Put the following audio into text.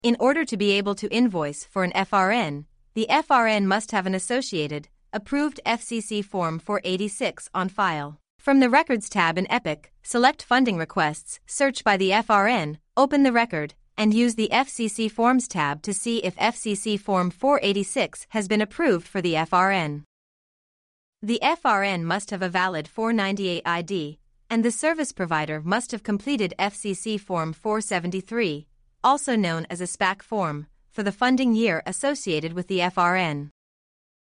In order to be able to invoice for an FRN, the FRN must have an associated, approved FCC Form 486 on file. From the Records tab in Epic, select Funding Requests, search by the FRN, open the record, and use the FCC Forms tab to see if FCC Form 486 has been approved for the FRN. The FRN must have a valid 498 ID, and the service provider must have completed FCC Form 473, also known as a SPAC form, for the funding year associated with the FRN.